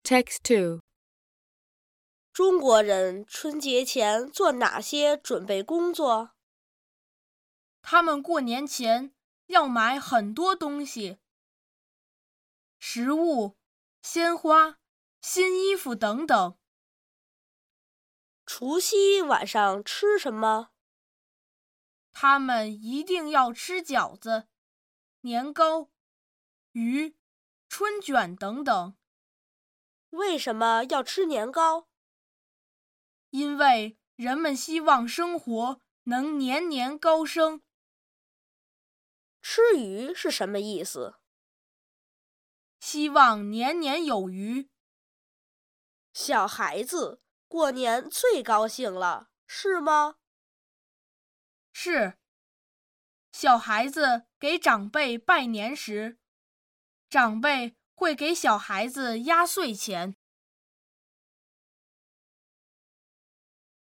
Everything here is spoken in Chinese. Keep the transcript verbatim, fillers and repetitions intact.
Text two. 中国人春节前做哪些准备工作？ 他们过年前要买很多东西，食物、鲜花、新衣服等等。 除夕晚上吃什么？ 他们一定要吃饺子、年糕、鱼、春卷等等。 为什么要吃年糕？ 因为人们希望生活能年年高升。 吃鱼是什么意思？ 希望年年有余。 小孩子过年最高兴了，是吗？ 是。小孩子给长辈拜年时，长辈会给小孩子压岁钱。